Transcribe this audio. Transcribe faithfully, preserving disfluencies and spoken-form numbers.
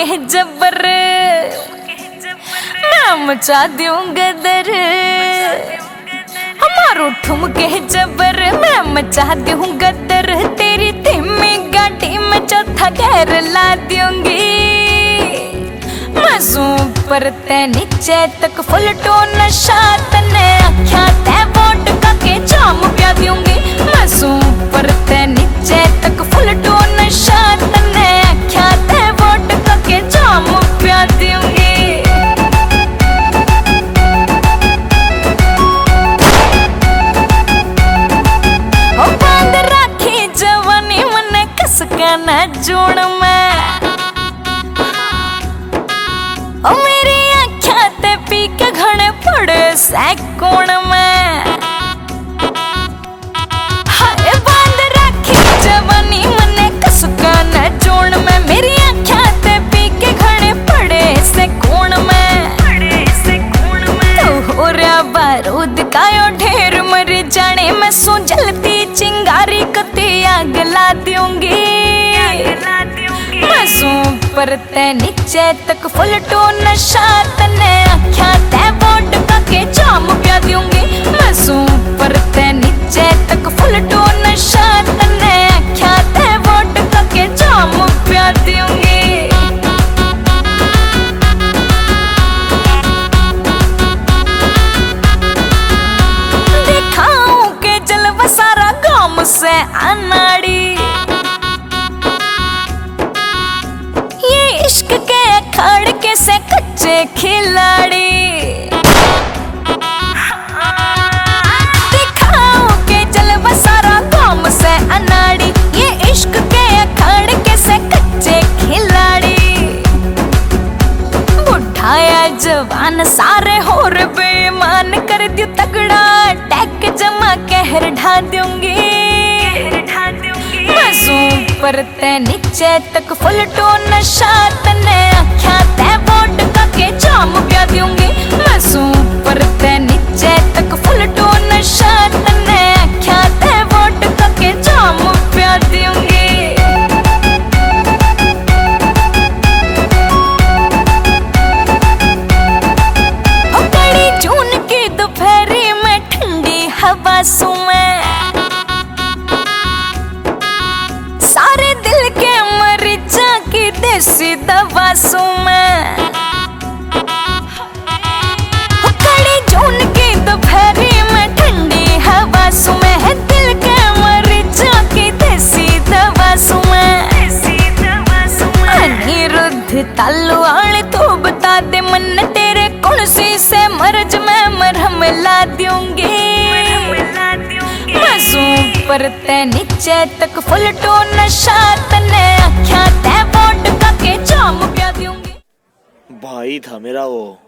के जबर मैं मचा दूं गदर, हमारो ठुमके जबर मैं मचा दूं गदर, तेरी धीमी गाड़ी में चौथा गैर ला दूंगी। मैं ऊपर ते नीचे तक फुल टो नशा, तने आख्या ते वोट का के जाम पिया दूंगी। मैं ऊपर ते नीचे तक फुल टो नशा, तने आख्या ते वोट का के जाम पिया दूंगी। ओ बांध राखी जवानी मने कस के न जोड़ में, ओ मेरी आँखा ते पी के घने पड़े सैकोण में। हाय बांध राखी जवानी मने कस के न जोड़ में, मेरी आँखा ते पी के घने पड़े सैकोण में। तो हो रहा बारूद कायो ढेर मर जाने, मैं सो जलती चिंगारी कते आग ला दूंगी। मैं ऊपर ते नीचे तक फुल टो नशा, तने आख्या ते वोट का के जाम पिया दूंगी। मैं ऊपर ते नीचे तक फुल टो नशा, तने आख्या ते वोट का के जाम पिया दूंगी। दिखाऊं के जलवा सारा गांव से अनाड़ी, इश्क के अखाड़ के से कच्चे खिलाड़ी। दिखाओ के जलवा सारा गांव से अनाड़ी, ये इश्क के अखाड़ के से कच्चे खिलाड़ी। बुढ़ाया जवान सारे होर बेईमान कर दियो तगड़ा, टैक जमा कहर ढा दूंगी। ऊपर ते नीचे तक फुल टो नशा, तने आख्या ते वोट का के जाम पिया दूंगी। मैं ऊपर ते नीचे तक फुल टो नशा, तने आख्या ते वोट का के जाम पिया दूंगी। ओ बड़ी जून की दोपहरी में ठंडी हवा सू मैं, सारे दिल के मरीजा की देसी दवा सू मैं। कड़ी जून की दोपहरी में ठंडी हवा सू मैं, दिल के मरीजा की देसी दवा सू मैं। अनिरुद्ध तालु आले तू बता दे मन तेरे कौन सी से मर्ज मैं मरहम ला दूंगी। ऊपर ते नीचे तक फुल टो नशा, तने आख्या ते वोट का के जाम पिया दूंगी। भाई था मेरा वो।